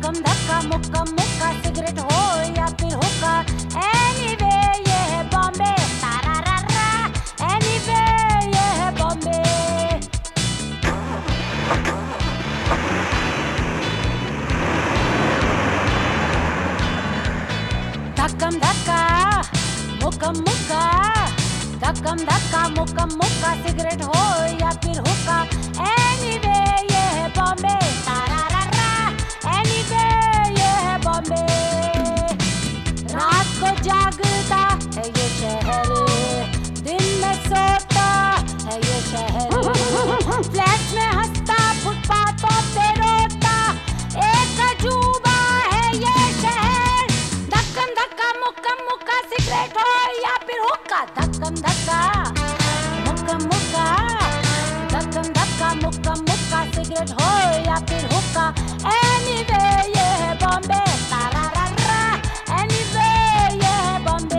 धक्कम धक्का मुक्का मुक्का सिगरेट हो या फिर हुक्का एनीवे ये है बॉम्बे तारारारा एनीवे ये है बॉम्बे धक्कम धक्का मुक्का मुक्का धक्कम धक्का मुक्का मुक्का सिगरेट हो या फिर हुक्का एनीवे ये है बॉम्बे तारारारा एनीवे ये है बॉम्बे रात को जागता है ये शहर दिन में सोता है ये शहर फ्लैट में हंसता फुटपाथों पे रोता एक अजूबा है ये शहर धक्कम धक्का मुक्का मुक्का सिगरेट हो या फिर हुक्का धक्कम धक्का मुक्का मुक्का धक्कम धक्का मुक्का मुक्का सिगरेट हो या फिर हुक्का एनीवे ये है बॉम्बे तारारारा एनीवे ये है बॉम्बे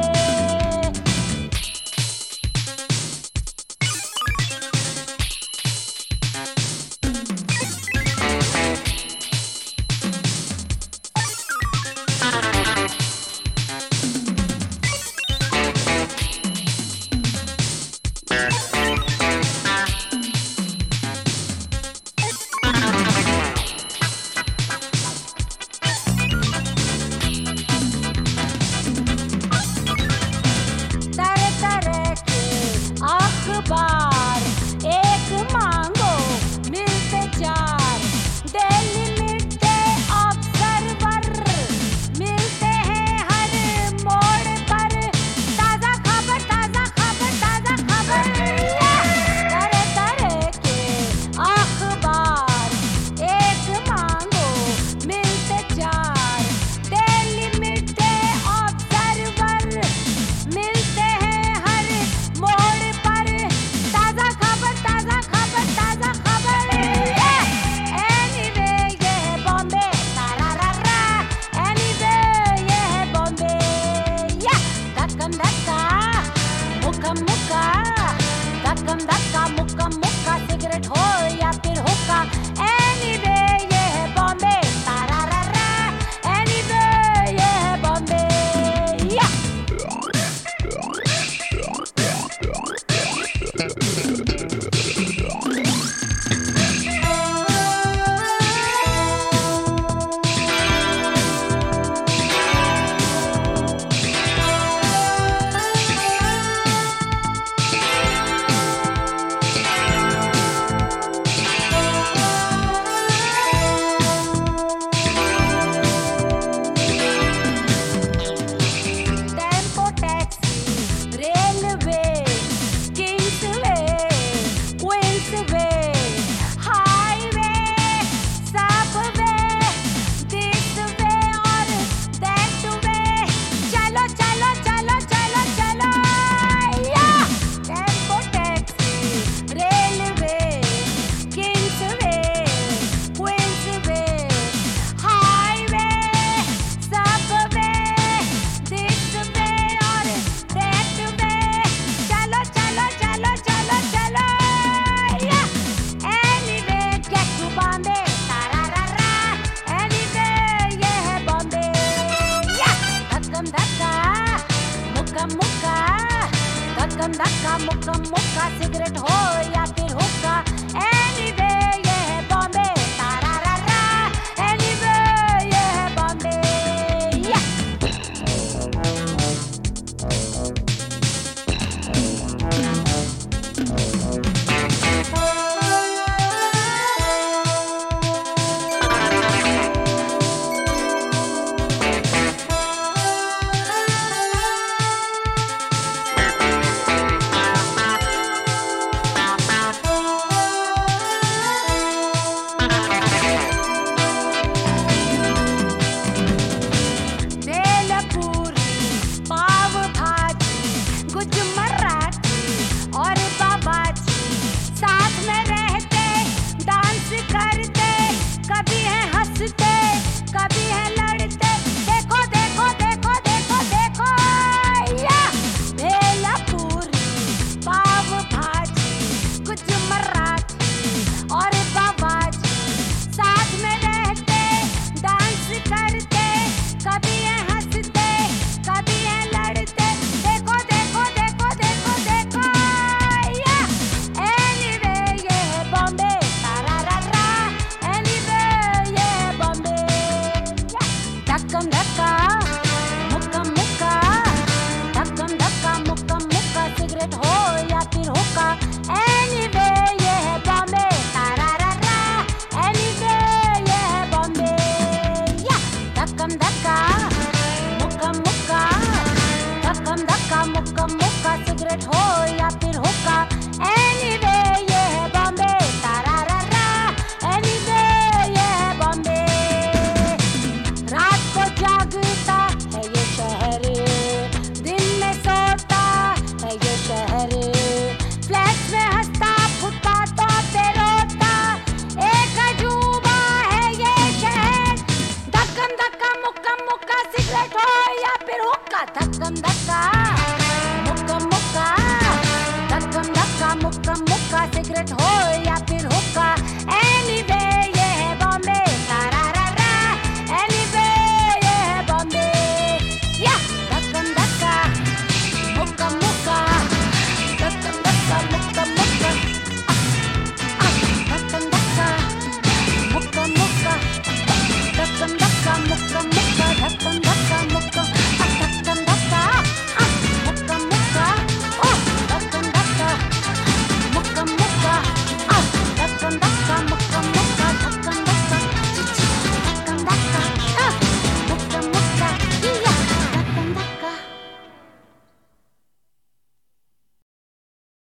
अखबार एक मांगो मिलते चार डेली मिलते ऑब्जर्वर मिलते हैं हर मोड़ पर ताजा खबर ताजा खबर ताजा खबर तरह तरह के अखबार एक मांगो मिलते चार डेली मिलते ऑब्जर्वर मिलते हैं हर मोड़ पर ताजा खबर ताजा खबर ताजा खबर एनीवे ये है बॉम्बे तारारारा एनीवे ये है बॉम्बे धक्कम धक्का मुक्का मुक्का धक्कम धक्का मुक्का मुक्का सिगरेट हो या फिर हुक्का एनीवे ये है बॉम्बे तारारारा एनीवे ये है Bombay tempo taxi railway kingsway queensway highway subway this way और दैटवे चलो चलो चलो चलो चलो tempo taxi railway kingsway queensway highway subway this way और दैटवे चलो चलो चलो चलो चलो एनीवे गेट टू बॉम्बे तारारारा एनीवे ये है बॉम्बे धक्कम धक्का मुक्का मुक्का धक्कम धक्का मुक्का मुक्का सिगरेट हो